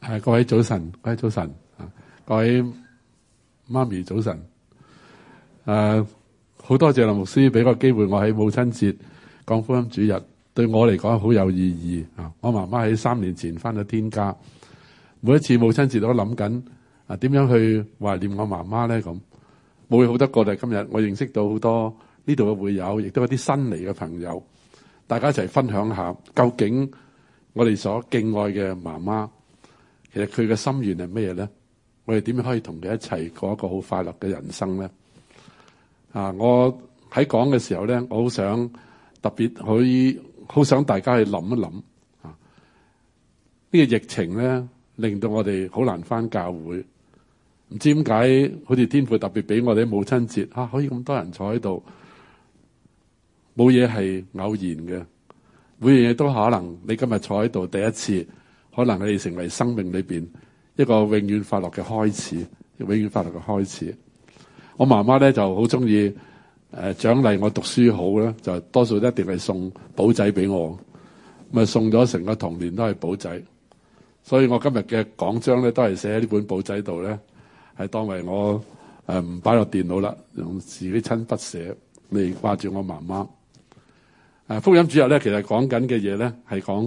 各位早晨，各位早晨，各位媽咪早晨。好多謝林牧師俾個機會我喺母親節講福音主日，對我嚟講好有意義啊！我媽媽喺3年前翻咗天家，每一次母親節都諗緊點樣去懷念我媽媽咧。咁冇嘢好得過，但係今日我認識到好多呢度嘅會友，亦都有啲新嚟嘅朋友，大家一齊分享下究竟我哋所敬愛嘅媽媽，其實佢嘅心願係咩嘢咧？我哋點樣可以同佢一齊過一個好快樂嘅人生咧？我喺講嘅時候咧，我好想特別好想大家去諗一諗呢個疫情咧，令到我哋好難翻教會。唔知點解，好似天父特別俾我哋母親節可以咁多人坐喺度，冇嘢係偶然嘅，每樣嘢都可能。你今日坐喺度第一次，可能你成為生命裏邊一個永遠快樂嘅開始，永遠快樂嘅開始。我媽媽咧就好中意獎勵我讀書好啦，就多數一定係送簿仔俾我，咁送咗成個童年都係簿仔。所以我今日嘅講章咧都係寫喺呢本簿仔度咧，係當為我唔擺落電腦啦，用自己親筆寫嚟掛住我媽媽。福音主日咧，其實講緊嘅嘢咧係講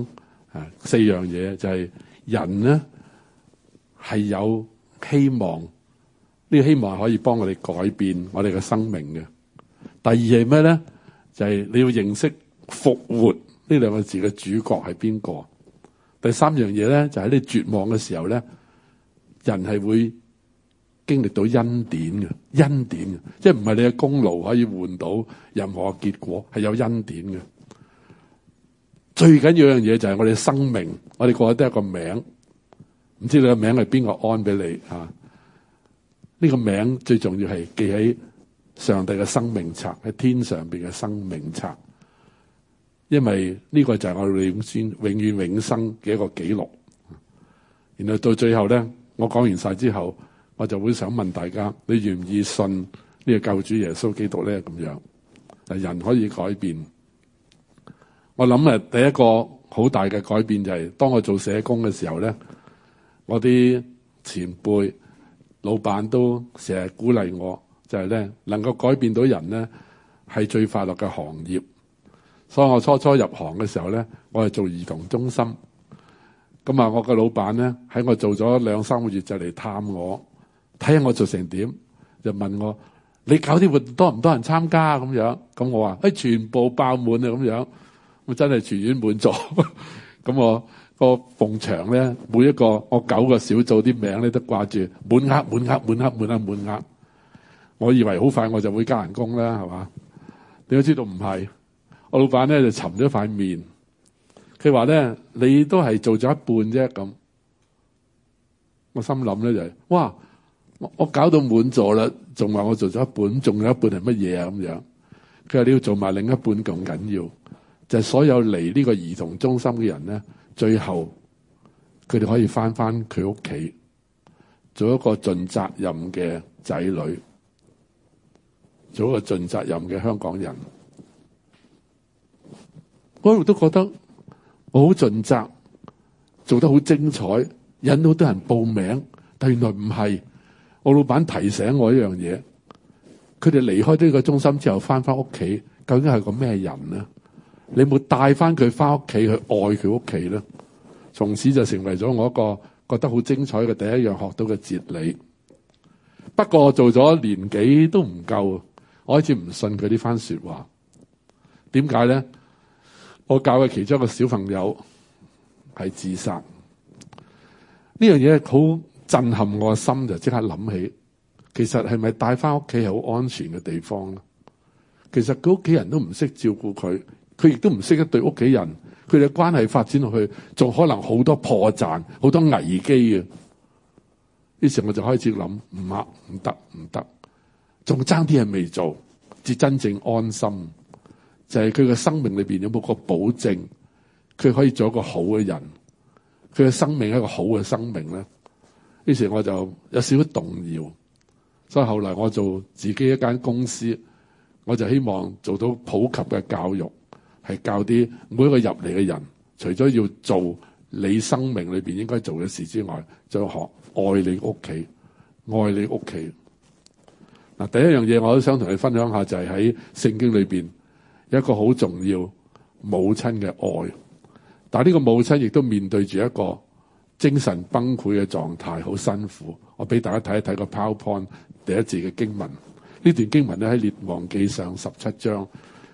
4樣嘢，就係人咧係有希望。呢個希望係可以幫我哋改變我哋嘅生命嘅。第二係咩咧？就係你要認識復活呢兩個字嘅主角係邊個。第三樣嘢咧，就喺你絕望嘅時候咧，人係會經歷到恩典嘅，恩典嘅，即係唔係你嘅功勞可以換到任何嘅結果，係有恩典嘅。最緊要一樣嘢就係我哋嘅生命，我哋個個都有個名，唔知你個名係邊個安俾你啊？呢個名最重要係記喺上帝嘅生命冊，喺天上邊嘅生命冊，因為呢個就係我哋永遠永生嘅一個記錄。然後到最後咧，我講完晒之後，我就會想問大家：你願唔願意信呢個救主耶穌基督咧？咁樣，人可以改變。我諗第一個好大嘅改變就係當我做社工嘅時候咧，我啲前輩、老闆都成日鼓勵我，就係咧能夠改變到人咧係最快樂嘅行業。所以我初入行嘅時候咧，我係做兒童中心。咁我個老闆咧喺我做咗2-3個月就嚟探我，睇下我做成點，就問我：你搞啲活動多唔多人參加咁樣？咁我話：全部爆滿啊咁樣。我真係全院滿座。咁我個鳳牆咧，每一個我9個小組啲名咧都掛住滿額。我以為好快我就會加人工啦，係嘛？點解知道唔係？我老闆咧就沉咗塊面，佢話咧你都係做咗一半啫咁。我心諗咧就係哇，我搞到滿座啦，仲話我做咗一半，仲有一半係乜嘢啊咁樣？佢話你要做埋另一半咁緊要。就係所有嚟呢個兒童中心嘅人咧，最後佢哋可以翻佢屋企，做一個盡責任嘅仔女，做一個盡責任嘅香港人。我一路都覺得我好盡責，做得好精彩，引到好多人報名，但原來唔係。我老闆提醒我一樣嘢，佢哋離開呢個中心之後翻屋企，究竟係個咩人呢？你有冇帶翻佢翻屋企去愛佢屋企咧？從此就成為咗我一個覺得好精彩嘅第一樣學到嘅哲理。不過做咗年幾都唔夠，我開始唔信佢呢番說話。點解咧？我教嘅其中一個小朋友係自殺，呢樣嘢好震撼我嘅心，就即刻諗起，其實係咪帶翻屋企係好安全嘅地方咧？其實佢屋企人都唔識照顧佢。佢亦都唔識得對屋企人，佢哋關係發展落去，仲可能好多破綻、好多危機嘅。於是我就開始諗，唔得，仲爭啲嘢未做，至真正安心。就係佢嘅生命裏邊有冇個保證，佢可以做一個好嘅人，佢嘅生命係一個好嘅生命咧。於是我就有少少動搖，所以後來我做自己一間公司，我就希望做到普及嘅教育。係教啲每一個入嚟嘅人，除咗要做你生命裏邊應該做嘅事之外，就學愛你屋企，愛你屋企。嗱，第一樣嘢我都想同你分享下，就係喺聖經裏邊有一個好重要母親嘅愛。但係呢個母親亦都面對住一個精神崩潰嘅狀態，好辛苦。我俾大家睇一睇個 PowerPoint 第一節嘅經文。呢段經文咧喺列王記上17章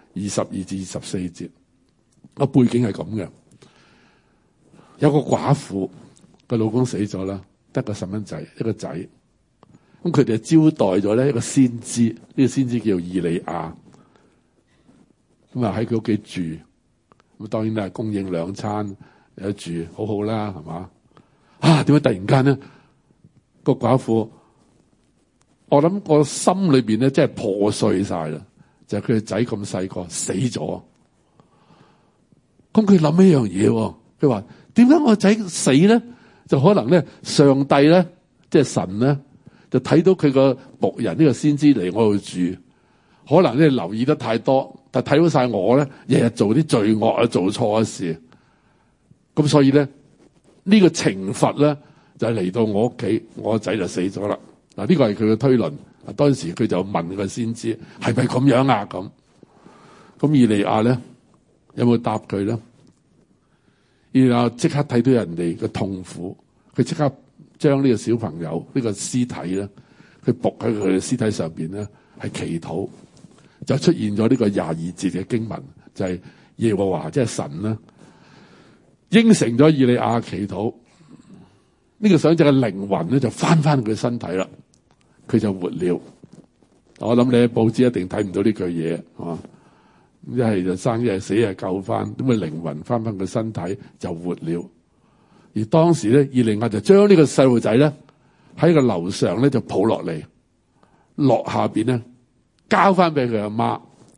22至24節。個背景係咁嘅，有個寡婦個老公死咗啦，得個細蚊仔，一個仔。咁佢哋就招待咗咧一個先知，呢個先知叫以利亞。咁啊喺佢屋企住，咁當然都係供應2餐有得住，好好啦，係嘛？啊，點解突然間咧個寡婦，我諗個心裏邊咧真係破碎晒啦，就係佢個仔咁細個死咗。咁佢諗一樣嘢，佢話點解我仔死咧？就可能咧上帝咧即係神咧就睇到佢個僕人呢個先知嚟我度住，可能咧留意得太多，但睇到晒我咧日日做啲罪惡啊，做錯嘅事，咁所以咧呢個懲罰咧就係嚟到我屋企，我個仔就死咗啦。嗱，呢個係佢嘅推論。當時佢就問個先知係咪咁樣啊？咁以利亞咧有冇答佢咧？以利亞即刻睇到人哋嘅痛苦，佢即刻將呢個小朋友呢個屍體咧，佢伏喺佢嘅屍體上邊咧係祈禱，就出現咗呢個22節嘅經文，就係耶和華即係神啦，應承咗以利亞祈禱，呢個想像嘅靈魂咧就翻佢身體啦，佢就活了。我諗你喺報紙一定睇唔到呢句嘢，係嘛？一係就生，一係死，一係救翻，咁啊靈魂翻佢身體就活了。而當時咧，以利亞就將呢個細路仔咧喺個樓上咧就抱落嚟，落下邊咧交翻俾佢阿媽。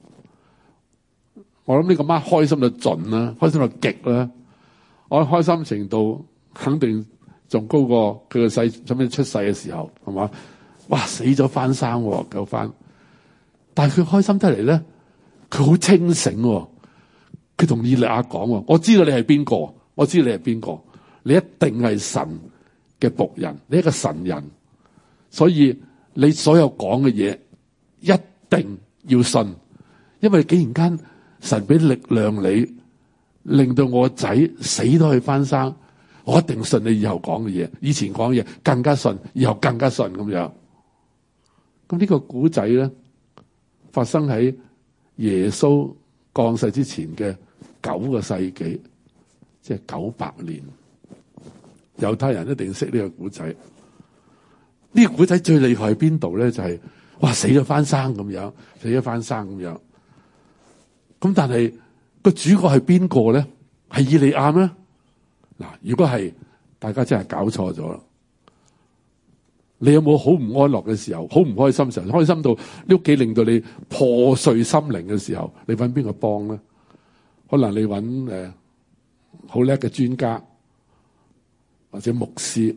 我諗呢個媽開心到盡啦，開心到極啦。我開心程度肯定仲高過佢個細準備出世嘅時候，係嘛？哇，死咗翻生，救翻。但係佢開心得嚟咧，佢好清醒。佢同以利亞講：我知道你係邊個，我知道你係邊個，你一定係神嘅僕人，你係一個神人，所以你所有講嘅嘢一定要信，因為既然間神俾力量你，令到我仔死都可以翻生，我一定信你以後講嘅嘢，以前講嘅嘢更加信，以後更加信咁樣。咁呢個古仔咧，發生喺耶穌降世之前嘅9個世紀，即係900年。猶太人一定識呢個古仔。呢個古仔最厲害喺邊度咧？就係哇死咗翻生咁樣，死咗翻生咁樣。咁但係個主角係邊個咧？係以利亞咩？嗱，如果係，大家真係搞錯咗啦。你有冇好唔安樂嘅時候，好唔開心嘅時候，開心到你屋企令到你破碎心靈嘅時候，你揾邊個幫咧？可能你揾好叻嘅專家或者牧師。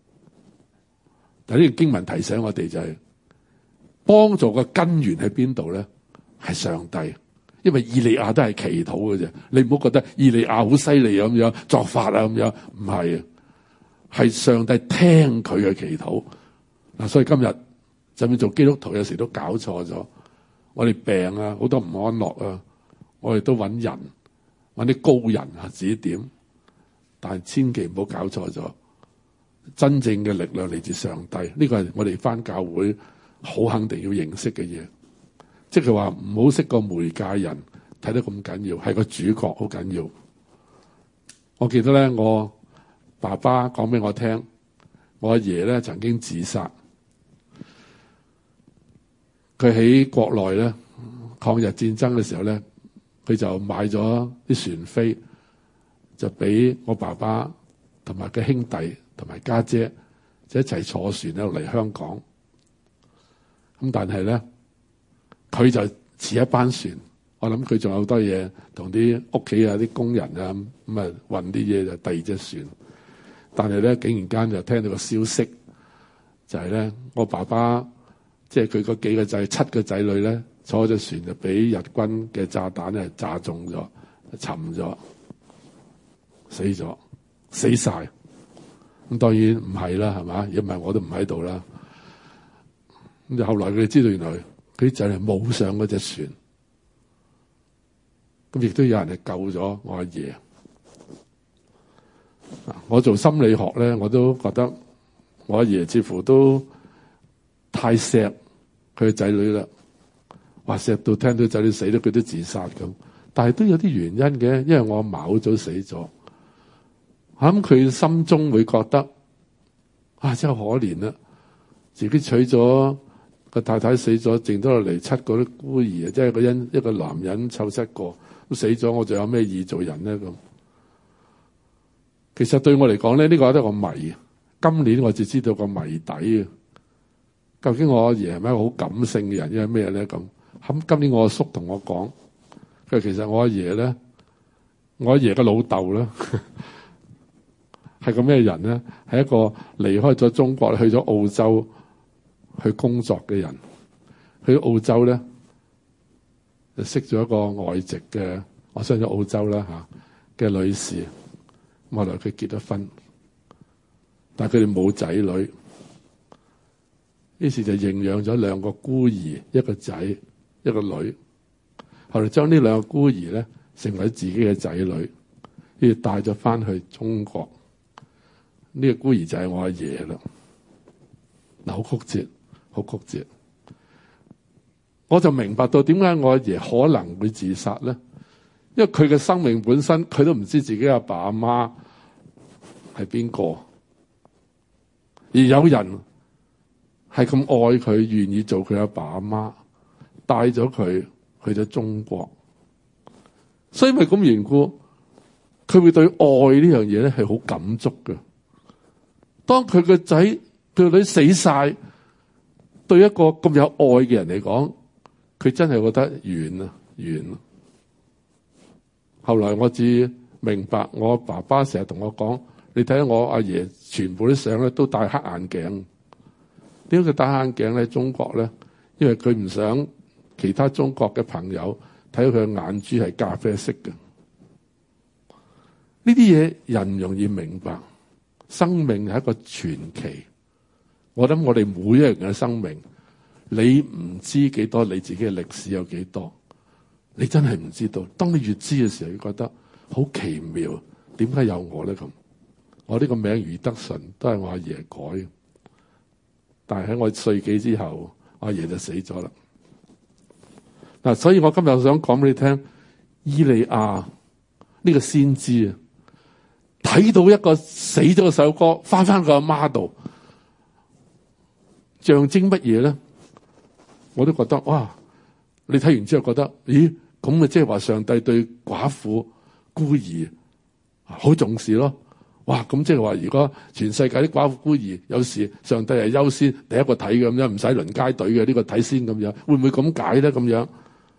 但係呢個經文提醒我哋就係幫助嘅根源喺邊度咧？係上帝。因為以利亞都係祈禱嘅啫，你唔好覺得以利亞好犀利咁樣作法啊咁樣，唔係啊，係上帝聽佢嘅祈禱。嗱，所以今日就算做基督徒有時都搞錯咗，我哋病啊，好多唔安樂啊，我哋都揾人揾啲高人啊指點，但係千祈唔好搞錯咗，真正嘅力量嚟自上帝。呢個係我哋返教會好肯定要認識嘅嘢。即係話唔好識個媒介人睇得咁緊要，係個主角好緊要。我記得咧，我爸爸講俾我聽，我阿爺咧曾經自殺。佢喺國內咧抗日戰爭嘅時候咧，佢就買咗啲船飛，就俾我爸爸同埋嘅兄弟同埋家姐就一齊坐船咧嚟香港。咁但係咧，佢就遲一班船，我諗佢仲有好多嘢同啲屋企啊啲工人啊咁啊運啲嘢就第二隻船，但係咧竟然間就聽到個消息，就係咧我爸爸即係佢嗰幾個仔7個仔女咧坐隻船就俾日軍嘅炸彈咧炸中咗，沉咗，死咗死晒。咁當然唔係啦，係嘛？如果唔係我都唔喺度啦。咁就後來佢哋知道原來佢啲仔女冇上嗰隻船，咁亦都有人係救咗我阿爺。我做心理學咧，我都覺得我阿爺似乎都太錫佢嘅仔女啦，話錫到聽到仔女死咗佢都自殺咁。但係都有啲原因嘅，因為我阿嫲好早死咗，咁佢心中會覺得真係可憐啦，自己娶咗個太太死咗，剩多落嚟7個啲孤兒，即係一個男人湊7個都死咗，我仲有咩意做人咧咁？其實對我嚟講咧，呢個都係個謎。今年我就知道個謎底啊！究竟我阿爺係咪一個好感性嘅人，因為咩咧咁？今年我阿叔同我講，佢其實我阿爺咧，我阿爺嘅老豆咧，係個咩人咧？係一個離開咗中國去咗澳洲去工作嘅人。去澳洲咧，就識咗一個外籍嘅，我相信澳洲啦嘅女士。後來佢結咗婚，但係佢哋冇仔女，於是就認養咗2個孤兒，一個仔一個女。後來將呢2個孤兒咧成為自己嘅仔女，於是帶咗翻去中國。呢個孤兒就係我阿爺啦。嗱，好曲折，好曲折。我就明白到點解我阿爺可能會自殺咧？因為佢嘅生命本身，佢都唔知自己阿爸阿媽係邊個，而有人係咁愛佢，願意做佢阿爸阿媽，帶咗佢去咗中國。所以咪咁緣故，佢會對愛呢樣嘢咧係好感觸嘅。當佢個仔佢個女死晒，對一個咁有愛嘅人嚟講，佢真係覺得遠啊，遠啊。後來我至明白，我爸爸成日同我講，你睇下我阿爺全部啲相咧都戴黑眼鏡。點解佢戴黑眼鏡咧？中國咧，因為佢唔想其他中國嘅朋友睇到佢嘅眼珠係咖啡色嘅。呢啲嘢人唔容易明白。生命係一個傳奇。我諗我哋每一個人嘅生命，你唔知幾多，你自己嘅歷史有幾多。你真係唔知道，當你越知嘅時候，你覺得好奇妙，點解有我咧咁？我呢個名余德順都係我阿爺改嘅，但係喺我歲幾之後，我阿爺就死咗啦。嗱，所以我今日想講俾你聽，以利亞呢個先知啊，睇到一個死咗嘅細路哥翻個阿媽度，象徵乜嘢咧？我都覺得哇！你睇完之後覺得，咦？咁咪即係話上帝對寡婦孤兒好重視咯？哇！咁即係話，如果全世界啲寡婦孤兒有時上帝係優先第一個睇嘅咁樣，唔使輪街隊嘅，呢個睇先咁樣，會唔會咁解咧？咁樣？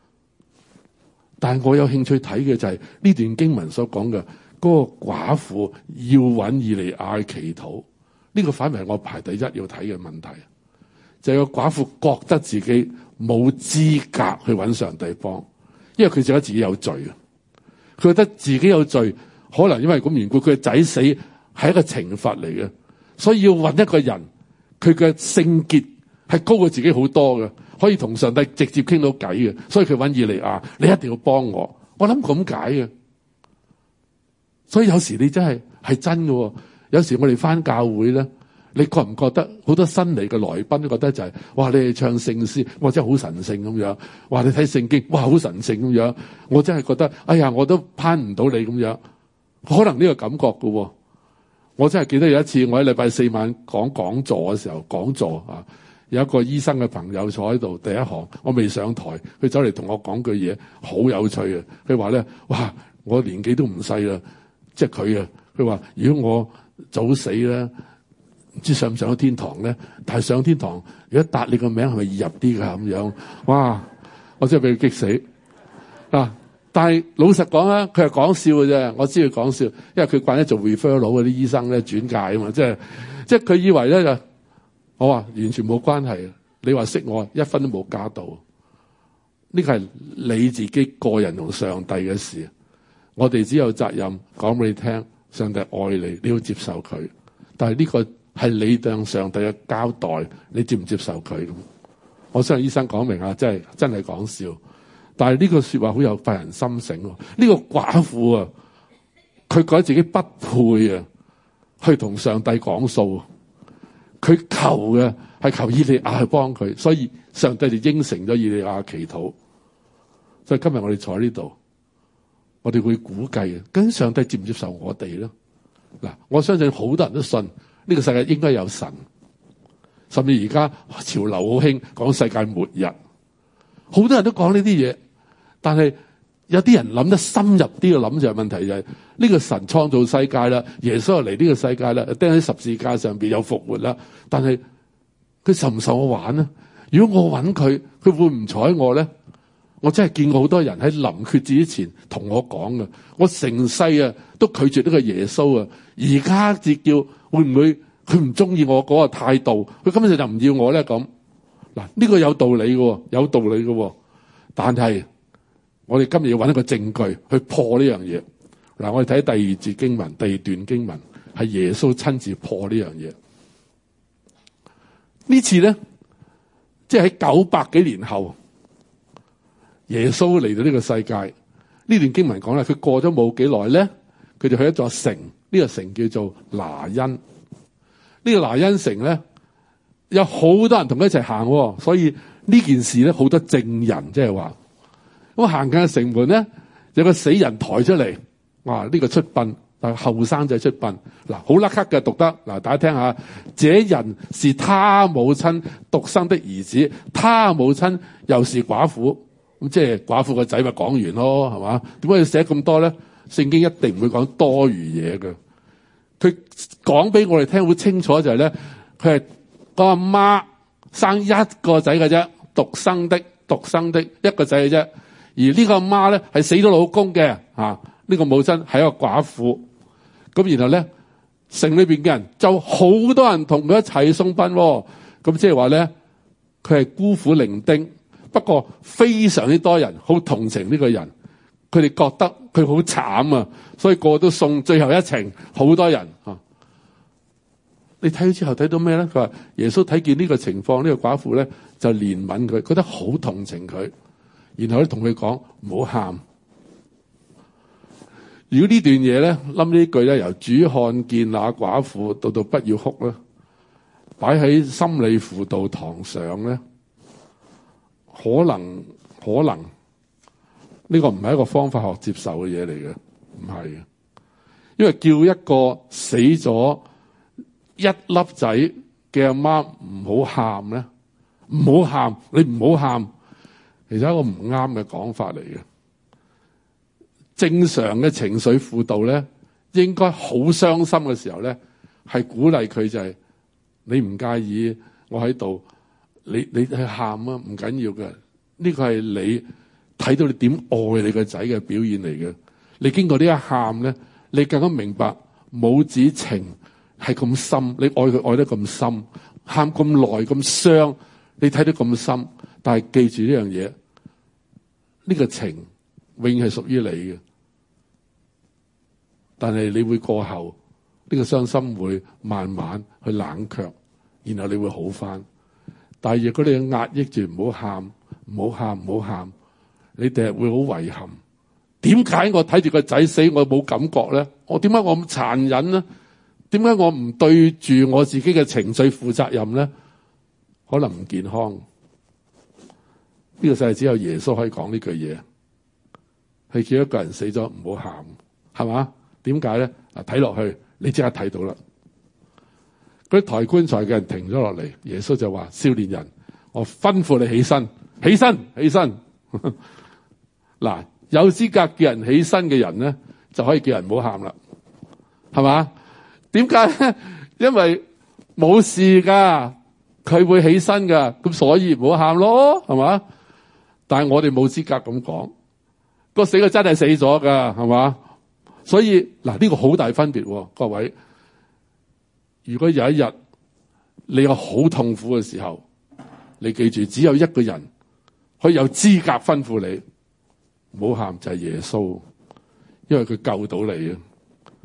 但係我有興趣睇嘅就係呢段經文所講嘅嗰個寡婦要揾以利亞祈禱，呢個反而係我排第一要睇嘅問題，就係個寡婦覺得自己冇資格去揾上帝幫，因為佢覺得自己有罪啊！佢覺得自己有罪，可能因為咁緣故，佢嘅仔死係一個懲罰嚟嘅，所以要揾一個人，佢嘅聖潔係高過自己好多嘅，可以同上帝直接傾到偈嘅，所以佢揾以利亞，你一定要幫我。我諗咁解嘅，所以有時你真係真嘅。有時我哋翻教會咧。你覺唔覺得好多新嚟嘅來賓都覺得就係、哇！你哋唱聖詩，哇！真係好神聖咁樣。哇！你睇聖經，哇！好神聖咁樣。我真係覺得，哎呀，我都攀唔到你咁樣。可能呢個感覺嘅。我真係記得有一次，我喺禮拜4晚講座嘅時候，講座啊，有一個醫生嘅朋友坐喺度，第一行，我未上台，佢走嚟同我講句嘢，好有趣啊！佢話咧，哇！我年紀都唔細啦，即係佢啊。佢話如果我早死咧。唔知上唔上到天堂咧？但係上天堂，如果答你個名係咪易入啲㗎咁樣？哇！我真係俾佢激死嗱！但係老實講啊，佢係講笑嘅啫。我知佢講笑，因為佢慣咗做 referral 嗰啲醫生咧轉介啊嘛，即係佢以為咧就我話完全冇關係。你話識我1分都冇加到，呢個係你自己個人同上帝嘅事。我哋只有責任講俾你聽， 上帝愛你，你要接受佢。但係呢個係你向上帝嘅交代，你接唔接受佢咁？我相信醫生講明啊，真係講笑。但係呢個說話好有發人心醒。呢個寡婦啊，佢覺得自己不配啊，去同上帝講數。佢求嘅係求以利亞去幫佢，所以上帝就應承咗以利亞祈禱。所以今日我哋坐喺呢度，我哋會估計究竟上帝接唔接受我哋咧？嗱，我相信好多人都信呢個世界應該有神，甚至而家潮流好興講世界末日，好多人都講呢啲嘢。但係有啲人諗得深入啲嘅諗就係問題就係呢個神創造世界啦，耶穌又嚟呢個世界啦，釘喺十字架上邊有復活啦。但係佢受唔受我玩呢？如果我揾佢，佢會唔睬我咧？我真係見過好多人喺臨決志之前同我講嘅，我成世啊都拒絕呢個耶穌啊，而家至叫會唔會佢唔中意我嗰個態度，佢根本就唔要我咧咁。嗱，呢個有道理嘅，有道理嘅，但係我哋今日要揾一個證據去破呢樣嘢。嗱，我哋睇第二節經文，第二段經文係耶穌親自破呢樣嘢。呢次咧，即係喺900幾年後，耶穌嚟到呢個世界。呢段經文講咧，佢過咗冇幾耐咧，佢就去一座城，呢個城叫做拿因。呢個拿因城咧，有好多人同佢一齊行，所以呢件事咧好多證人，即係話。咁行近城門咧，有個死人抬出嚟，哇！呢個出殯，但係後生仔出殯，嗱好甩咳嘅讀得，嗱大家聽下，這人是他母親獨生的兒子，他母親又是寡婦，咁即係寡婦個仔咪講完咯，係嘛？點解要寫咁多咧？聖經一定唔會講多餘嘢嘅，佢講俾我哋聽好清楚就係咧，佢係個阿媽生一個仔嘅啫，獨生的一個仔嘅啫。而呢個阿媽咧係死咗老公嘅，呢個母親係一個寡婦。咁然後咧，城裏邊嘅人就好多人同佢一齊送殯。咁即係話咧，佢係孤苦伶仃，不過非常之多人好同情呢個人。佢哋覺得佢好慘啊，所以個個都送最後一程，好多人。你睇咗之後睇到咩咧？佢話耶穌睇見呢個情況，呢個寡婦咧就憐憫佢，覺得好同情佢。然後咧同佢講唔好喊。如果呢段嘢咧，冧呢句咧，由主看見那寡婦到不要哭咧，擺喺心理輔導堂上咧，可能呢個唔係一個方法學接受嘅嘢嚟嘅，唔係嘅。因為叫一個死咗一粒仔嘅阿媽唔好喊咧，唔好喊，你唔好喊。其實係一個唔啱嘅講法嚟嘅。正常嘅情緒輔導咧，應該好傷心嘅時候咧，係鼓勵佢就係你唔介意我喺度，你去喊啊，唔緊要嘅。呢個係你睇到你點愛你個仔嘅表現嚟嘅。你經過呢一喊咧，你更加明白母子情係咁深，你愛佢愛得咁深，喊咁耐咁傷，你睇得咁深。但係記住呢樣嘢，呢個情永遠係屬於你嘅。但係你會過後，呢個傷心會慢慢去冷卻，然後你會好翻。但係如果你壓抑住唔好喊，唔好喊，唔好喊，你第日會好遺憾。點解我睇住個仔死我冇感覺咧？點解我咁殘忍咧？點解我唔對住我自己嘅情緒負責任咧？可能唔健康。呢個世界只有耶穌可以講呢句嘢，係叫一個人死咗唔好喊，係嘛？點解咧？睇落去你即刻睇到啦。嗰啲抬棺材嘅人停咗落嚟，耶穌就話：少年人，我吩咐你起身，起身，起身。嗱，有資格叫人起身嘅人咧，就可以叫人唔好喊啦，係嘛？點解咧？因為冇事噶，佢會起身噶，咁所以唔好喊咯，係嘛？但係我哋冇資格咁講，個死個真係死咗噶，係嘛？所以嗱，呢個好大分別，各位。如果有一日你有好痛苦嘅時候，你記住，只有一個人可以有資格吩咐你唔好喊，就係耶穌，因為佢救到你啊！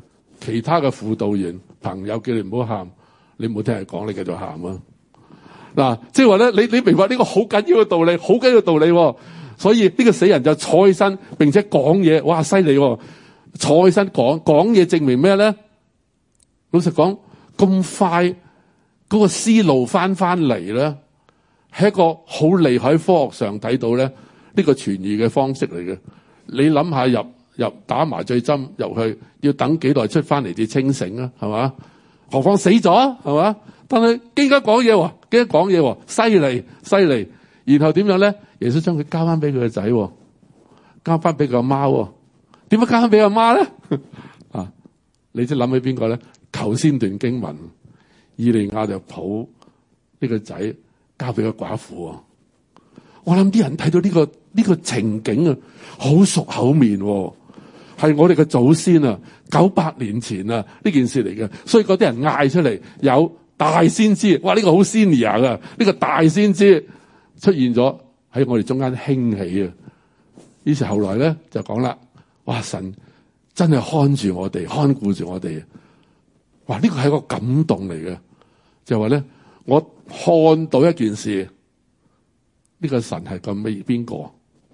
其他嘅輔導員朋友叫你唔好喊，你唔好聽人講，你繼續喊啊！嗱，即係話咧，你明白呢個好緊要嘅道理，好緊要嘅道理喎。所以呢個死人就坐起身，並且講嘢，哇，犀利喎！坐起身講嘢，證明咩咧？老實講，咁快嗰個思路翻嚟咧，係一個好厲害，科學上睇到咧，呢個痊癒嘅方式嚟嘅。你諗下入打麻醉針入去，要等幾耐出翻嚟至清醒啊？係嘛？何況死咗係嘛？但係經過講嘢，犀利。然後點樣咧？耶穌將佢交翻俾佢個仔，交翻俾佢阿媽。點解交翻俾阿媽咧？啊，你即係諗起邊個咧？頭先段經文，以利亞就抱呢個仔交俾個寡婦。我諗啲人睇到呢個情景啊，好熟口面，係我哋嘅祖先啊，900年前啊呢件事嚟嘅。所以嗰啲人嗌出嚟，有大先知，哇！呢個好 senior 噶，呢個大先知出現咗喺我哋中間興起啊。於是後來咧就講啦，哇！神真係看住我哋，看顧住我哋。哇！呢個係一個感動嚟嘅，就係話咧，我看到一件事，呢個神係咁咩？邊個？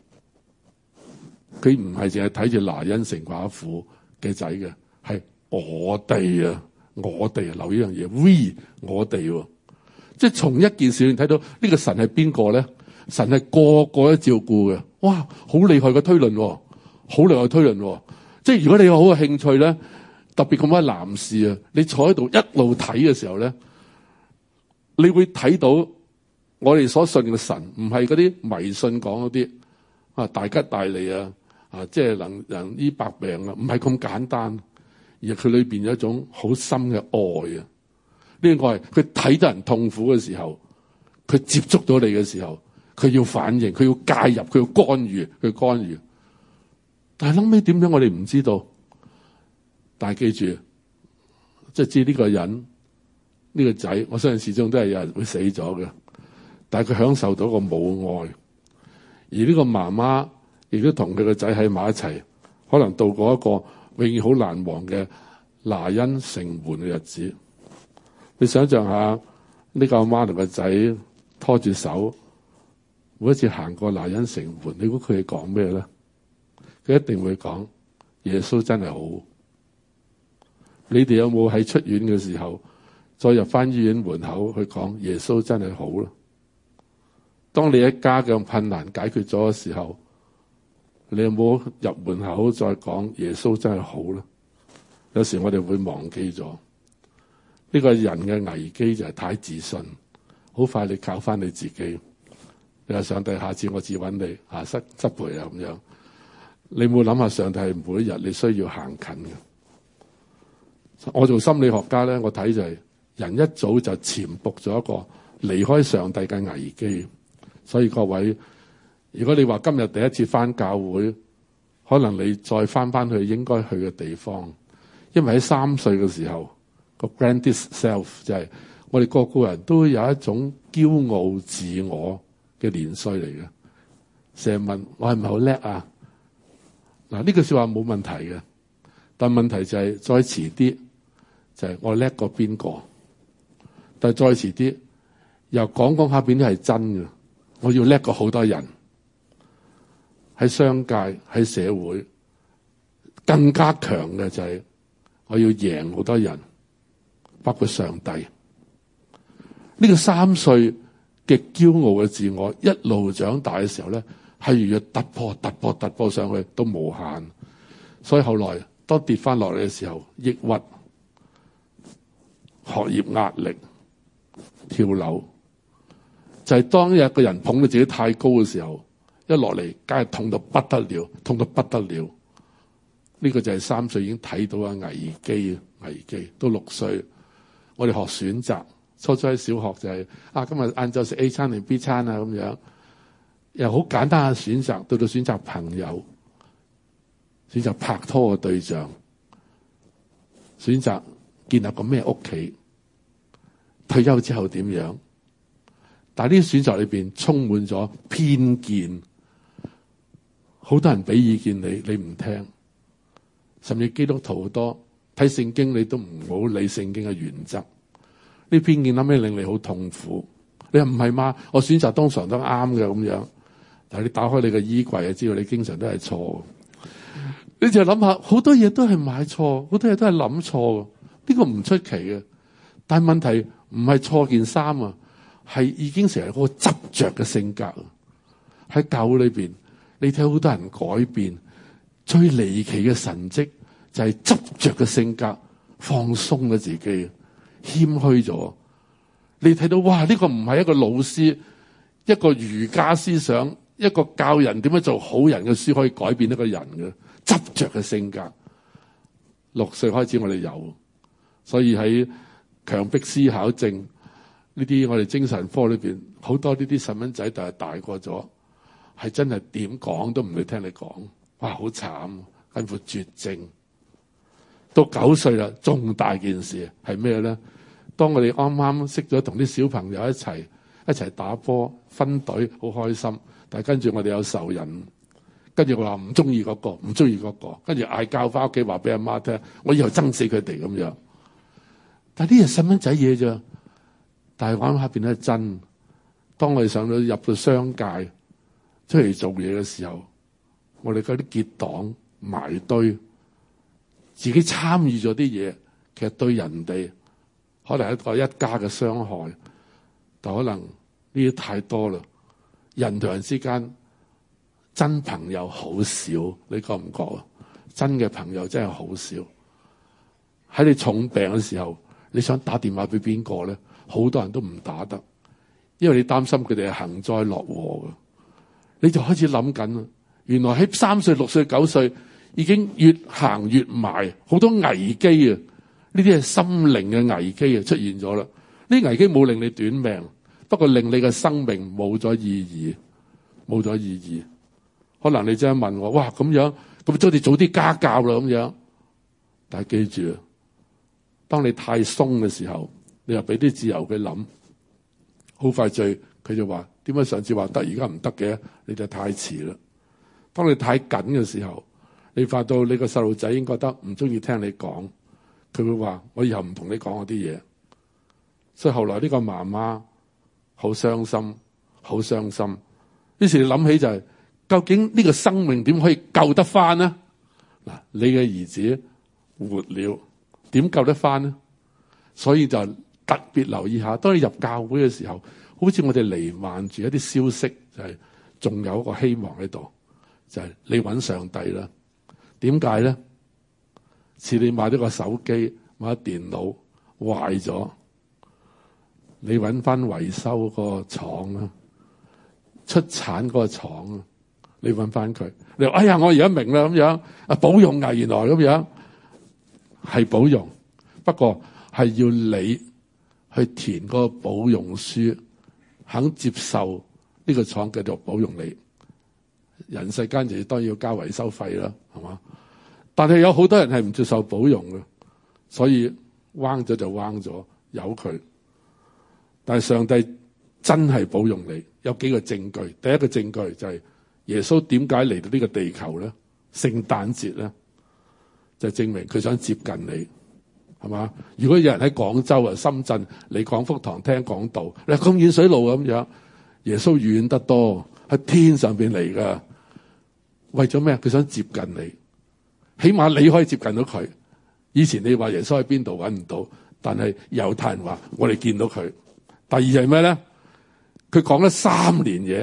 佢唔係淨係睇住拿因城寡婦嘅仔嘅，係我哋啊！我哋留呢樣嘢 ，we 我哋，即係從一件事你睇到呢個神係邊個咧？神係個個都照顧嘅，哇！好厲害嘅推論，好厲害嘅推論。即係如果你有好嘅興趣咧，特別咁多男士啊，你坐喺度一路睇嘅時候咧，你會睇到我哋所信嘅神，唔係嗰啲迷信講嗰啲啊大吉大利啊，即係能醫百病啊，唔係咁簡單。而佢裏邊有一種好深嘅愛啊！呢個愛，佢睇到人痛苦嘅時候，佢接觸到你嘅時候，佢要反應，佢要介入，佢要干預，佢干預。但係諗尾點樣，我哋唔知道。但係記住，即係知呢個人呢個仔，我相信始終都係有人會死咗嘅。但係佢享受到個母愛，而呢個媽媽亦都同佢個仔喺埋一齊，可能度過一個永遠好難忘嘅拿因城門嘅日子。你想象下呢個阿媽同個仔拖住手，每一次行過拿因城門，你估佢係講咩咧？佢一定會講耶穌真係好。你哋有冇喺出院嘅時候再入翻醫院門口去講耶穌真係好咧？當你一家嘅困難解決咗嘅時候，你有冇入門口再講耶穌真係好咧？有時我哋會忘記咗呢個人嘅危機就係太自信，好快你靠翻你自己。你話上帝，下次我自揾你失陪啊咁樣。你冇諗下上帝係每一日你需要行近嘅。我做心理學家咧，我睇就係人一早就潛伏咗一個離開上帝嘅危機。所以各位，如果你話今日第一次翻教會，可能你再翻去應該去嘅地方，因為喺3歲嘅時候，個 grandest self 就係我哋個個人都有一種驕傲自我嘅年歲嚟嘅。成日問我係咪好叻啊？嗱，呢句說話冇問題嘅，但問題就係再遲啲就係我叻過邊個，但係再遲啲又講下邊啲係真嘅。我要叻過好多人，喺商界喺社會更加強嘅就係我要贏好多人，包括上帝。呢個3歲嘅驕傲嘅自我一路長大嘅時候咧，係越越突破上去都無限。所以後來當跌翻落嚟嘅時候，抑鬱、學業壓力、跳樓。就係當有一個人捧到自己太高嘅時候，一落嚟梗係痛到不得了，痛到不得了。呢個就係3歲已經睇到嘅危機。到6歲，我哋學選擇，初喺小學就係今日晏晝食 A 餐定 B 餐啊咁樣，又好簡單嘅選擇，到選擇朋友，選擇拍拖嘅對象，選擇建立個咩屋企，退休之後點樣。但係呢啲選擇裏邊充滿咗偏見，好多人俾意見你，你唔聽，甚至基督徒好多睇聖經你都唔好理聖經嘅原則。呢偏見諗起令你好痛苦。你話唔係嘛？我選擇通常都啱嘅咁樣，但係你打開你嘅衣櫃就知道你經常都係錯。你就諗下，好多嘢都係買錯，好多嘢都係諗錯。呢個唔出奇嘅，但係問題唔係錯件衫啊，係已經成為嗰個執着嘅性格。喺教會裏邊，你睇好多人改變，最離奇嘅神蹟就係執着嘅性格放鬆咗自己，謙虛咗。你睇到哇，呢個唔係一個老師，一個儒家思想，一個教人點樣做好人嘅書可以改變一個人嘅執着嘅性格。6歲開始我哋有，所以喺強迫思考症呢啲我哋精神科裏邊好多呢啲細蚊仔，但係大個咗係真係點講都唔會聽你講，哇好慘，近乎絕症。到9歲啦，重大件事係咩咧？當我哋啱啱識咗同啲小朋友一齊打波分隊，好開心。但係跟住我哋有仇人，跟住我話唔中意嗰個，唔中意嗰個，跟住嗌交翻屋企話俾阿媽聽，我以後憎死佢哋咁樣。但係呢啲係細蚊仔嘢啫，但係玩下變得真。當我哋上到入到商界出嚟做嘢嘅時候，我哋嗰啲結黨埋堆，自己參與咗啲嘢，其實對人哋可能係一個一家嘅傷害，但可能呢啲太多啦。人同人之間真朋友好少，你覺唔覺啊？真嘅朋友真係好少。喺你重病嘅時候，你想打電話俾邊個咧？好多人都唔打得，因為你擔心佢哋係幸災樂禍嘅。你就開始諗緊啦，原來喺3歲、6歲、9歲已經越行越埋，好多危機啊！呢啲係心靈嘅危機啊，出現咗啦。呢啲危機冇令你短命，不過令你嘅生命冇咗意義，冇咗意義。可能你真係問我，哇咁樣，咁早啲早啲家教啦咁樣。但係記住啊，當你太鬆嘅時候，你又俾啲自由佢諗，好快佢就話，點解上次話得，而家唔得嘅？你就太遲啦。當你太緊嘅時候，你發到你個細路仔已經覺得唔中意聽你講，佢會話我以後唔同你講嗰啲嘢。所以後來呢個媽媽好傷心，好傷心。於是你諗起就係，究竟呢個生命點可以救得翻呢？嗱，你嘅兒子活了，點救得翻呢？所以就特別留意下，當你入教會嘅時候，好似我哋瀰漫住一啲消息，就係仲有一個希望喺度，就係你揾上帝啦。點解咧？似你買咗個手機，買咗電腦壞咗，你揾翻維修個廠啊，出產嗰個廠啊，你揾翻佢。你話哎呀，我而家明啦咁樣，啊保用啊，原來咁樣係保用，不過係要你去填嗰個保用書，肯接受呢個廠繼續保用你。人世間就當然要交維修費啦，係嘛？但係有好多人係唔接受保用嘅，所以彎咗就彎咗，由佢。但係上帝真係保用你，有幾個證據。第一個證據就係耶穌點解嚟到呢個地球咧？聖誕節咧，就證明佢想接近你，係嘛？如果有人喺廣州啊、深圳嚟廣福堂聽講道，你咁遠水路咁樣，耶穌遠得多，喺天上邊嚟噶。為咗咩？佢想接近你，起碼你可以接近到佢。以前你話耶穌喺邊度揾唔到，但係猶太人話我哋見到佢。第二係咩咧？佢講咗3年嘢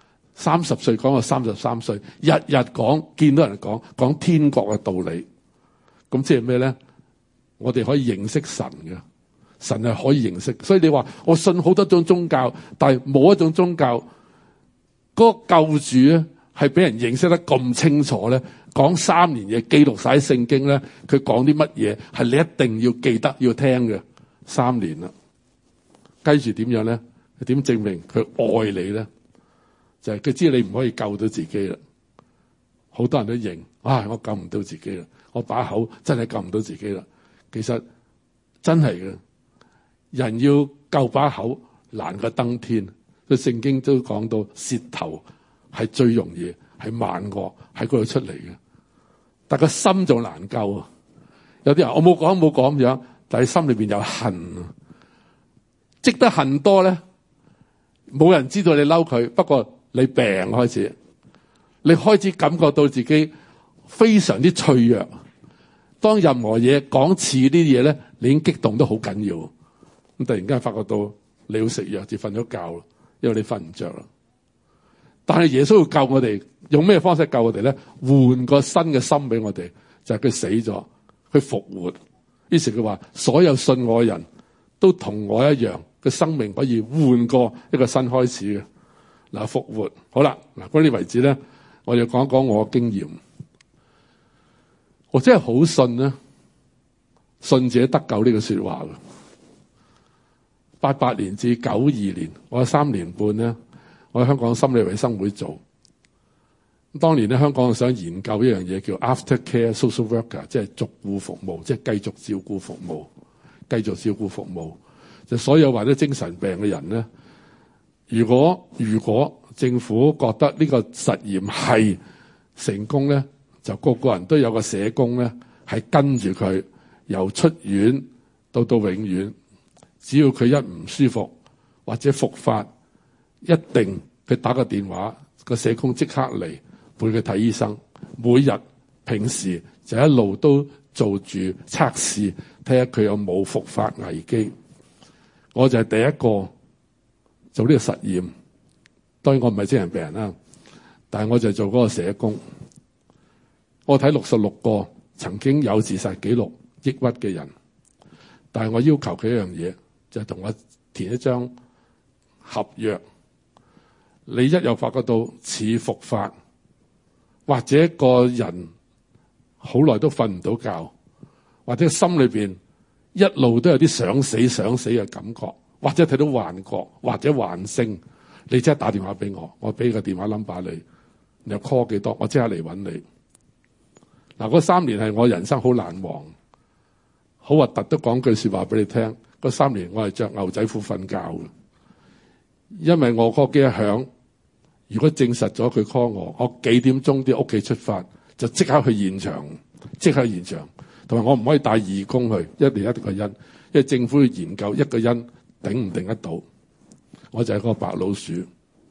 ，30歲講到33歲，日日講，見到人講天國嘅道理。咁即係咩咧？我哋可以認識神嘅，神係可以認識。所以你話我信好多種宗教，但係冇一種宗教嗰個救主咧，係俾人認識得咁清楚咧，講3年嘢，記錄晒喺聖經咧，佢講啲乜嘢係你一定要記得要聽嘅。3年啦，跟住點樣咧？點證明佢愛你咧？就係佢知你唔可以救到自己啦。好多人都認，我救唔到自己啦，我把口真係救唔到自己啦。其實真係嘅，人要救把口難過登天。所以聖經都講到舌頭係最容易，係萬惡喺嗰度出嚟嘅，但個心就難救啊！ 有啲人我冇講咁樣，但係心裏邊有恨，積得恨多咧，冇人知道你嬲佢，不過你病開始，你開始感覺到自己非常之脆弱。當任何嘢講似呢啲嘢咧，你已經激動得好緊要，咁突然間發覺到你要食藥至瞓咗覺咯，因為你瞓唔着啦。但係耶穌要救我哋，用咩方式救我哋咧？換個新嘅心俾我哋，就係佢死咗，佢復活。於是佢話：所有信我嘅人都同我一樣嘅生命可以換過一個新開始嘅。嗱，復活好啦，嗱，嗰啲為止咧，我就講講我嘅經驗。我真係好信咧，信者得救呢個說話嘅。88年至92年，我有3年半咧，我喺香港心理衛生會做。當年咧，香港想研究一樣嘢叫 Aftercare Social Worker， 即係續顧服務，即係繼續照顧服務，繼續照顧服務。就所有患咗精神病嘅人咧，如果政府覺得呢個實驗係成功咧，就個個人都有個社工咧，係跟住佢由出院到永遠。只要佢一唔舒服或者復發，一定佢打個電話，個社工即刻嚟陪佢睇醫生。每日平時就一路都做住測試，睇下佢有冇復發危機。我就係第一個做呢個實驗。當然我唔係精神病人啦，但係我就做嗰個社工。我睇66個曾經有自殺記錄、抑鬱嘅人，但係我要求佢一樣嘢，就係同我填一張合約。你一有發覺到似復發，或者個人好耐都瞓唔到覺，或者心裏邊一路都有啲想死嘅感覺，或者睇到幻覺或者幻聲，你即刻打電話俾我，我俾個電話 number 你，你又 call 幾多，我即刻嚟揾你。嗱，嗰3年係我人生好難忘，好核突都講句說話俾你聽。嗰3年我係着牛仔褲瞓覺嘅，因為我個機一響，如果證實咗佢 call 我幾點鐘啲屋企出發，就即刻去現場，同埋我唔可以帶義工去，一定個因，因為政府要研究一個因頂唔頂得到，我就係個白老鼠。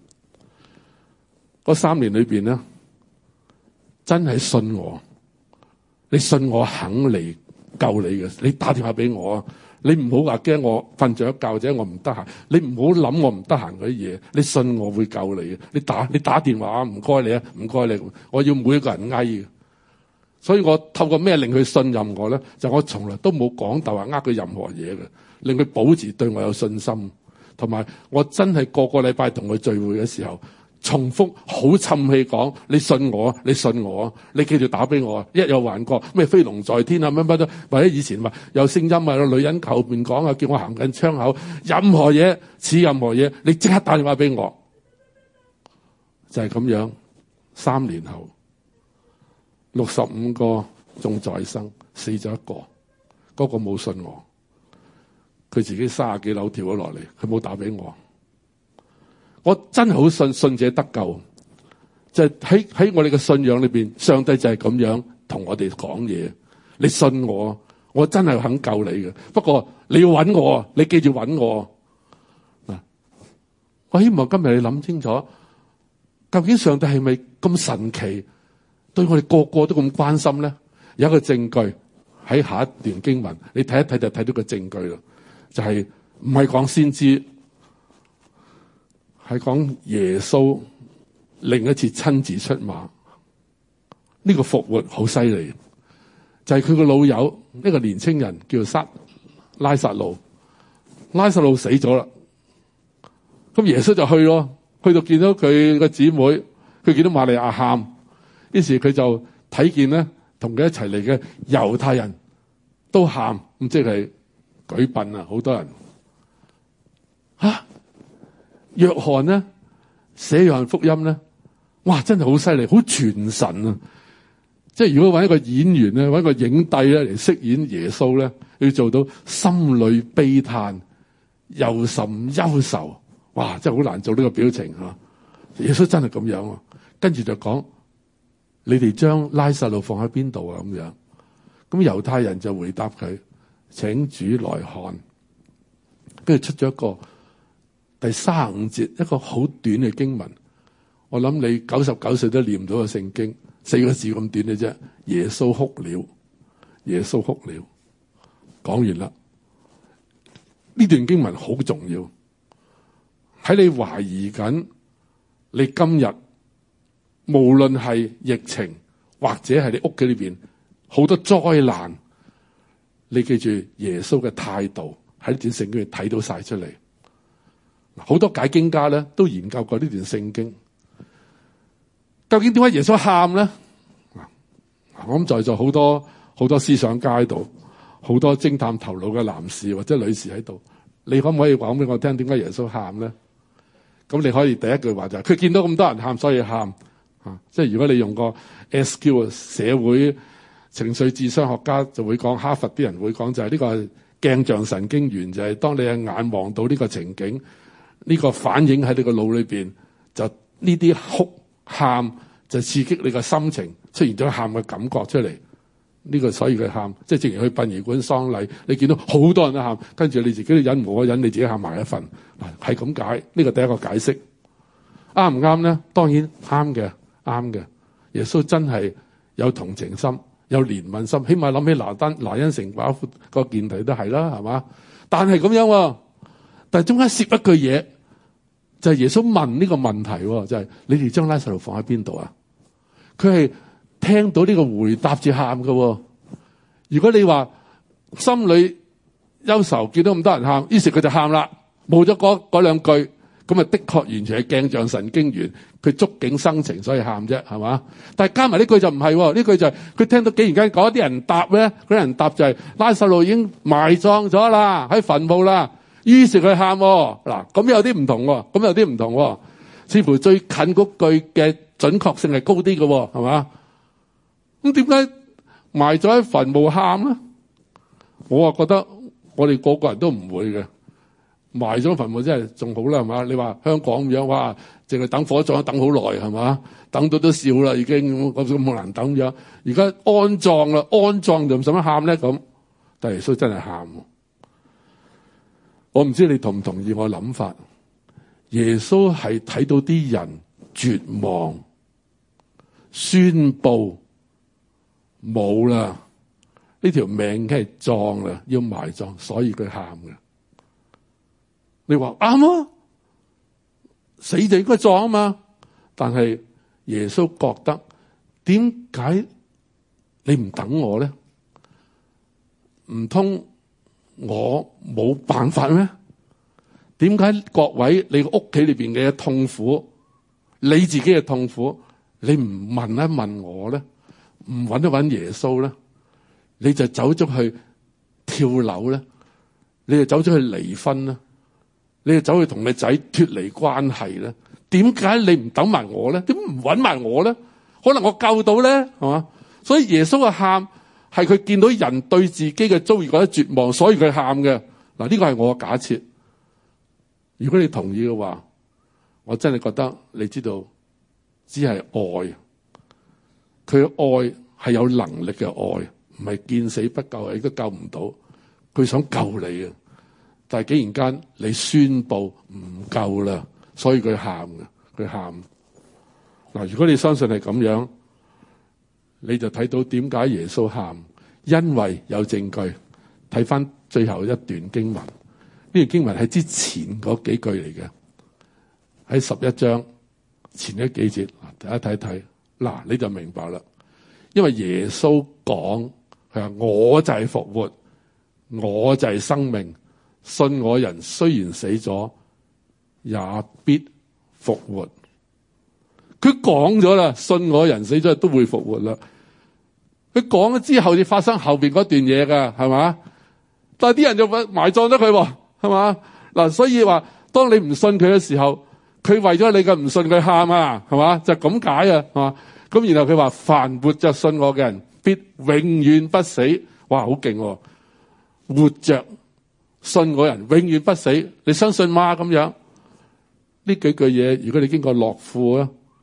嗰3年裏邊咧，真係信我，你信我肯嚟救你嘅，你打電話俾我啊！你唔好話驚我瞓着一覺或者我唔得閒，你唔好諗我唔得閒嗰啲嘢，你信我會救你嘅。你打電話，唔該你啊，唔該你，我要每一個人嘅。所以我透過咩令佢信任我咧？就我從來都冇講大話呃佢任何嘢嘅，令佢保持對我有信心，同埋我真係個禮拜同佢聚會嘅時候，重複好沉氣講，你信我，你信我，你繼續打俾我。一有幻覺咩飛龍在天啊，乜都，或者以前話有聲音啊，女人後邊講啊，叫我行緊窗口，任何嘢似任何嘢，你即刻打電話俾我。就係咁樣，3年後65個仲在生，死咗一個，嗰個冇信我，佢自己30幾樓跳咗落嚟，佢冇打俾我。我真係好信者得救，就係喺我哋嘅信仰裏邊，上帝就係咁樣同我哋講嘢。你信我，我真係肯救你嘅。不過你要揾我，你記住揾我。嗱，我希望今日你諗清楚，究竟上帝係咪咁神奇，對我哋個個都咁關心咧？有一個證據喺下一段經文，你睇一睇就睇到個證據啦，就係唔係講先知。係講耶穌另一次親自出馬，呢個復活好犀利，就係佢個老友一個年青人叫拉撒路，拉撒路死咗啦，咁耶穌就去咯，去到見到佢個姊妹，佢見到瑪利亞喊，於是佢就睇見咧同佢一齊嚟嘅猶太人都喊，咁即係舉殯啊，好多人約翰咧寫約翰福音咧，哇，真係好犀利，好傳神啊！即係如果揾一個演員咧，揾一個影帝咧嚟飾演耶穌咧，要做到心裏悲嘆又甚憂愁，哇，真係好難做呢個表情啊！耶穌真係咁樣，跟住就講：你哋將拉撒路放喺邊度啊？咁樣， 咁猶太人就回答佢，請主來看。跟住出咗一個第35節，一個好短嘅經文。我諗你99歲都念唔到個聖經，4個字咁短嘅啫。耶穌哭了，耶穌哭了。講完啦。呢段經文好重要，喺你懷疑緊你今日無論係疫情或者係你屋企裏邊好多災難，你記住耶穌嘅態度喺呢段聖經睇到晒出嚟。好多解經家咧都研究過呢段聖經。究竟點解耶穌喊咧？我諗在座好多思想家喺度，好多偵探頭腦嘅男士或者女士喺度，你可唔可以講俾我聽點解耶穌喊咧？咁你可以第一句話就係佢見到咁多人喊，所以喊。即係如果你用個 SQ 社會情緒智商學家就會講，哈佛啲人會講就係呢個鏡像神經元，就係當你嘅眼望到呢個情景，呢個反映喺你個腦裏邊，就呢啲哭喊就刺激你個心情，出現咗喊嘅感覺出嚟。呢個所以佢喊，即係正如去殯儀館喪禮，你見到好多人都喊，跟住你自己都忍唔可忍，你自己喊埋一份，係咁解。呢個第一個解釋啱唔啱咧？當然啱嘅，啱嘅。耶穌真係有同情心，有憐憫心，起碼諗起拿因城寡婦個件題都係啦，係嘛？但係咁樣，但係中間攝一句嘢，就係耶穌問呢個問題，就係你哋將拉撒路放喺邊度啊？佢係聽到呢個回答至喊㗎。如果你話心裏憂愁，見到咁多人喊，於是佢就喊啦，冇咗嗰兩句，咁啊的確完全係鏡像神經元，佢觸景生情，所以喊啫，係嘛？但係加埋呢句就唔係，呢句就係佢聽到竟然間嗰啲人答咧，嗰啲人答就係拉撒路已經埋葬咗啦，喺墳墓啦，於是佢喊。嗱，咁有啲唔同，咁有啲唔同，似乎最近嗰句嘅準確性係高啲嘅，係嘛？咁點解埋咗喺墳墓喊咧？我覺得我哋個個人都唔會嘅，埋咗墳墓真係仲好啦，係嘛？你話香港咁樣，哇，淨係等火葬等好耐，係嘛？等到都笑啦，已經咁難等咗。而家安葬啦，安葬就唔使乜喊咧咁。但係耶穌真係喊，我唔知你同唔同意我諗法。耶穌係睇到啲人絕望，宣布冇啦，呢條命梗係葬啦，要埋葬，所以佢喊嘅。你話啱啊，死就應該葬啊嘛。但係耶穌覺得，點解你唔等我咧？唔通我冇辦法咩？點解各位你個屋企裏邊嘅痛苦，你自己嘅痛苦，你唔問一問我咧？唔揾一揾耶穌咧？你就走咗去跳樓咧？你就走咗去離婚咧？你就走去同你仔脫離關係咧？點解你唔等埋我咧？點唔揾埋我咧？可能我救到咧，係嘛？所以耶穌嘅喊係佢見到人對自己嘅遭遇覺得絕望，所以佢喊嘅。嗱，呢個係我嘅假設。如果你同意嘅話，我真係覺得你知道，只係愛。佢嘅愛係有能力嘅愛，唔係見死不救，亦都救唔到。佢想救你啊！但係竟然間你宣布唔救啦，所以佢喊嘅，佢喊。嗱，如果你相信係咁樣，你就睇到點解耶穌喊，因為有證據。睇翻最後一段經文。呢段經文係之前嗰幾句嚟嘅，喺11章前一幾節，大家睇一睇，嗱你就明白啦。因為耶穌講，佢話我就係復活，我就係生命，信我人雖然死咗，也必復活。佢講咗啦，信我人死咗都會復活啦。佢講咗之後，就發生後邊嗰段嘢噶，係嘛？但係啲人就埋葬咗佢。係嘛？嗱，所以話當你唔信佢嘅時候，佢為咗你嘅唔信佢喊啊，係嘛？就咁解啊，係嘛？咁然後佢話凡活着信我嘅人，必永遠不死。哇，好勁喎！活着信我人，永遠不死。你相信嗎？咁樣呢幾句嘢，如果你經過樂富啊，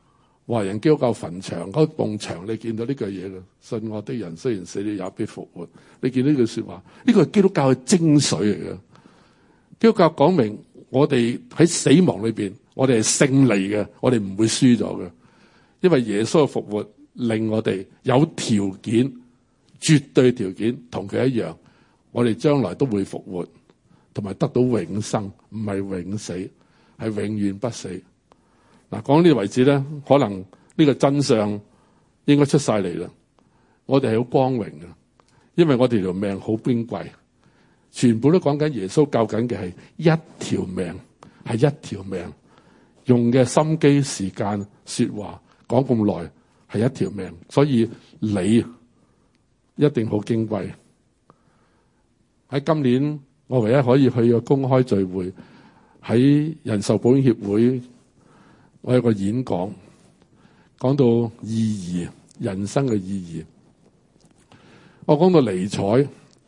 華人基督教墳場嗰埲牆，你見到呢句嘢嘅，信我的人雖然死了也必復活。你見到呢句說話，呢個係基督教嘅精髓嚟嘅。基督教講明我哋喺死亡裏邊，我哋係勝利嘅，我哋唔會輸咗嘅，因為耶穌嘅復活令我哋有條件、絕對條件同佢一樣，我哋將來都會復活，同埋得到永生，唔係永死，係永遠不死。嗱，講到呢個為止咧，可能呢個真相應該出晒嚟啦。我哋係好光榮嘅，因為我哋條命好矜貴，全部都講緊耶穌救緊嘅係一條命，係一條命，用嘅心機、時間、說話講咁耐，係一條命，所以你一定好矜貴。喺今年我唯一可以去嘅公開聚會，喺人壽保險協會，我有個演講，講到意義，人生嘅意義。我講到尼采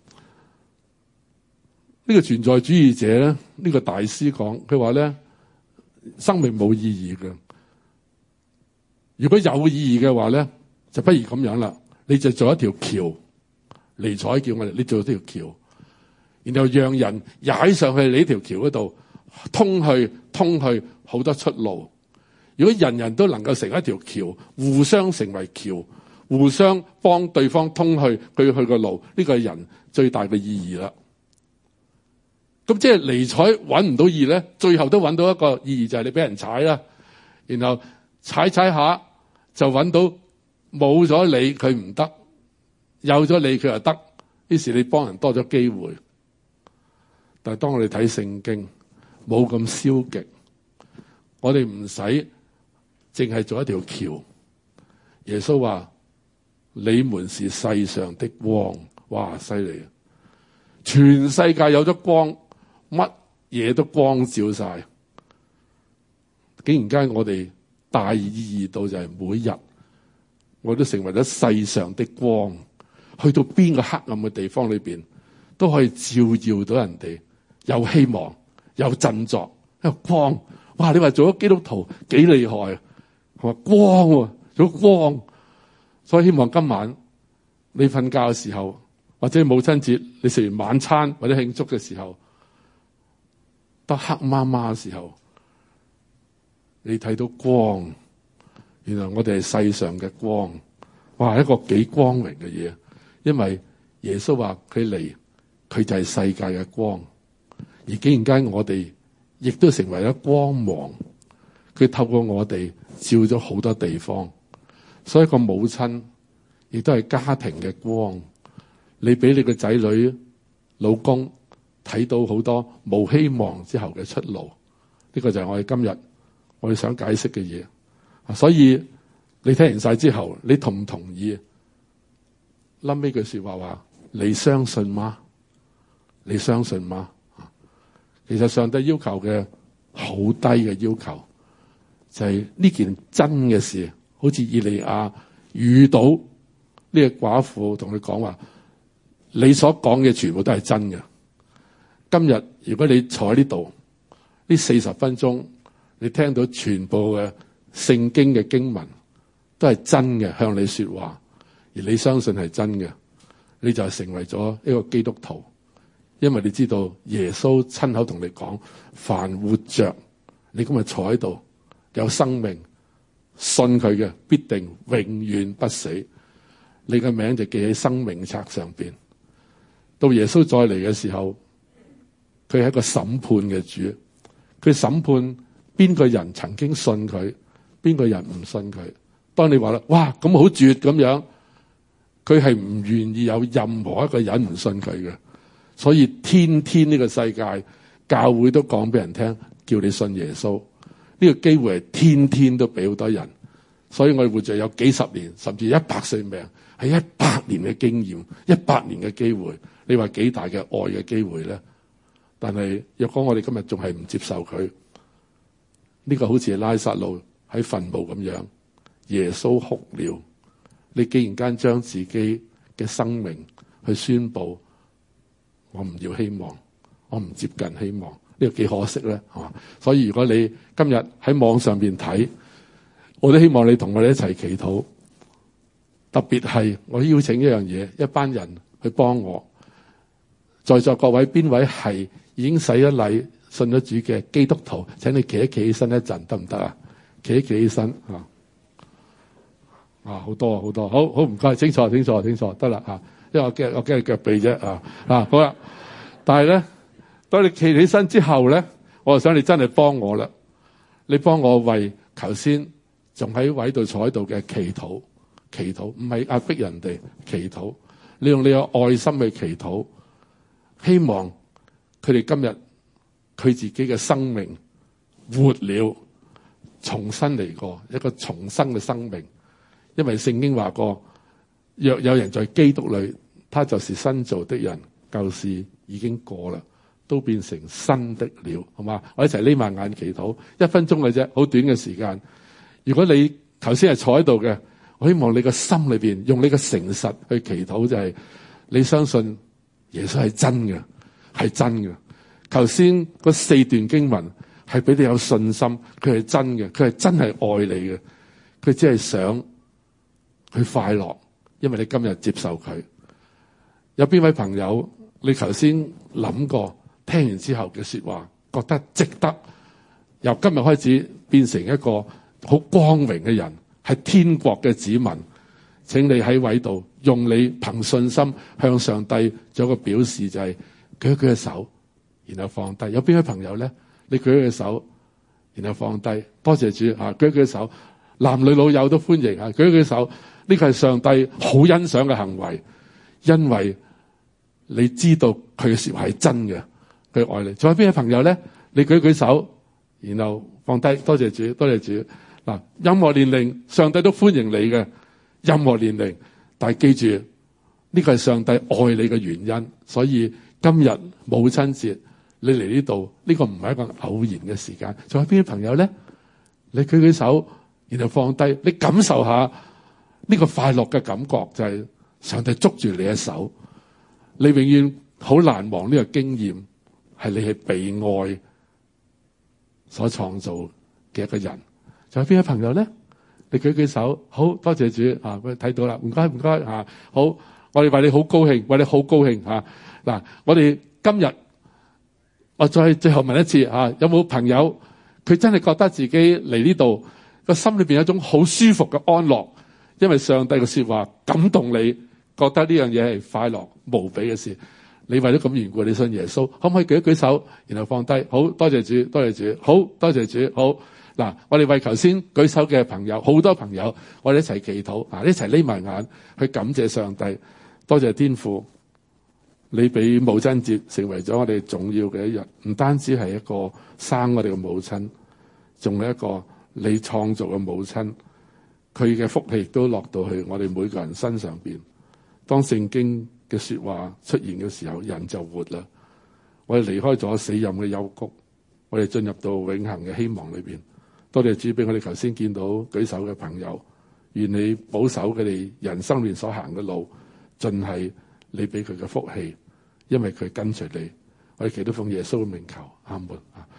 呢個存在主義者咧，呢個大師講，佢話咧，生命冇意義嘅。如果有意義嘅話咧，就不如咁樣啦，你就做一條橋。尼采叫我哋，你做一條橋，然後讓人踩上去你呢條橋嗰度，通去好多出路。如果人人都能夠成一條橋，互相成為橋，互相幫對方通去佢去個路，呢個係人最大嘅意義啦。咁即係尼采揾唔到意義咧，最後都揾到一個意義，就係你俾人踩啦，然後踩下就揾到冇咗你佢唔得，有咗你佢又得，於是你幫人多咗機會。但係當我哋睇聖經，冇咁消極，我哋唔使淨係做一條橋。耶穌話：你們是世上的光。哇，犀利啊！全世界有咗光，乜嘢都光照晒。竟然間我哋大意義到就係每日我都成為咗世上的光，去到邊個黑暗嘅地方裏邊都可以照耀到人哋，有希望，有振作，一個光。哇！你話做咗基督徒幾厲害啊？佢話光喎，做咗光。所以希望今晚你瞓覺嘅時候，或者母親節你食完晚餐或者慶祝嘅時候，當黑麻麻嘅時候，你睇到光，原來我哋係世上嘅光。哇！一個幾光榮嘅嘢，因為耶穌話佢嚟，佢就係世界嘅光，而竟然間我哋亦都成為咗光芒，佢透過我哋照咗好多地方。所以個母親亦都係家庭嘅光，你俾你個仔女、老公睇到好多冇希望之後嘅出路，呢個就係我哋今日我哋想解釋嘅嘢。所以你聽完晒之後，你同唔同意？臨尾句說話話：你相信嗎？你相信嗎？其實上帝要求嘅好低嘅要求，就係呢件真嘅事。好似以利亞遇到呢個寡婦，同佢講話：你所講嘅全部都係真嘅。今日如果你坐喺呢度，呢40分鐘，你聽到全部嘅聖經嘅經文都係真嘅，向你說話，而你相信係真嘅，你就成為咗一個基督徒。因為你知道耶穌親口同你講：凡活着，你今日坐喺度有生命，信佢嘅必定永遠不死，你嘅名就記喺生命冊上邊。到耶穌再嚟嘅時候，佢係一個審判嘅主，佢審判邊個人曾經信佢，邊個人唔信佢。當你話啦，哇咁好絕咁樣，佢係唔願意有任何一個人唔信佢嘅。所以天天呢個世界教會都講俾人聽，叫你信耶穌。呢個機會係天天都俾好多人，所以我哋活着有幾十年，甚至100歲命，係100年嘅經驗，100年嘅機會。你話幾大嘅愛嘅機會咧？但係若果我哋今日仲係唔接受佢，呢個好似拉撒路喺墳墓咁樣，耶穌哭了。你竟然間將自己嘅生命去宣布，我唔要希望，我唔接近希望，呢個幾可惜咧，係嘛？所以如果你今日喺網上邊睇， 我都希望你同我哋一齊祈禱。特別係我邀請一樣嘢，一班人去幫我。在座各位邊位係已經洗咗禮、信咗主嘅基督徒？請你企起身一陣，得唔得啊？企起身好多好多，好唔該，清楚，得啦嚇。因為我驚你腳痹啫好啦。但係咧，當你企起身之後咧，我就想你真係幫我啦。你幫我為頭先仲喺位度坐喺度嘅祈禱，唔係壓迫人哋，祈禱。你用你嘅愛心去祈禱，希望佢哋今日佢自己嘅生命活了，重新嚟過一個重生嘅生命。因為聖經話過，若有人在基督裏，他就是新造的人，舊事已經過啦，都變成新的了，好嘛？我一齊匿埋眼祈禱，1分鐘嘅啫，好短嘅時間。如果你頭先係坐喺度嘅，我希望你個心裏邊用你個誠實去祈禱，就係你相信耶穌係真嘅，係真嘅。頭先嗰4段經文係俾你有信心，佢係真嘅，佢係真係愛你嘅，佢只係想去快樂，因為你今日接受佢。有邊位朋友你頭先諗過聽完之後嘅說話，覺得值得由今日開始變成一個好光榮嘅人，係天國嘅子民？請你喺位度用你憑信心向上帝做一個表示，就係舉一舉手，然後放低。有邊位朋友咧？你舉一舉手，然後放低。多謝主舉一舉手，男女老幼都歡迎舉一舉手。呢個係上帝好欣賞嘅行為，因為你知道佢嘅說話係真嘅，佢愛你。仲有邊位朋友咧？你舉舉手，然後放低。多謝主，多謝主。嗱，任何年齡上帝都歡迎你嘅，任何年齡。但係記住，呢個係上帝愛你嘅原因。所以今日母親節你嚟呢度，呢個唔係一個偶然嘅時間。仲有邊位朋友咧？你舉舉手，然後放低，你感受下呢個快樂嘅感覺，就係上帝捉住你嘅手，你永遠好難忘呢個經驗，係你係被愛所創造嘅一個人。仲有邊位朋友咧？你舉舉手，好多謝主睇到啦，唔該好，我哋為你好高興，為你好高興嗱，我哋今日我再最後問一次有冇朋友佢真係覺得自己嚟呢度個心裏邊有一種好舒服嘅安樂？因為上帝嘅說話感動你，覺得呢樣嘢係快樂無比嘅事。你為咗咁緣故，你信耶穌，可唔可以舉一舉手，然後放低？好多謝主，多謝主，好多謝主，好嗱，我哋為頭先舉手嘅朋友，好多朋友，我哋一齊祈禱一齊匿埋眼去感謝上帝。多謝天父，你俾母親節成為咗我哋重要嘅一日，唔單止係一個生我哋嘅母親，仲係一個你創造嘅母親。佢嘅福氣亦都落到去我哋每個人身上邊。當聖經嘅說話出現嘅時候，人就活啦。我哋離開咗死蔭嘅幽谷，我哋進入到永恆嘅希望裏邊。多謝主俾我哋頭先見到舉手嘅朋友，願你保守佢哋人生裏所行嘅路，盡係你俾佢嘅福氣，因為佢跟隨你。我哋祈禱奉耶穌嘅名求，阿門。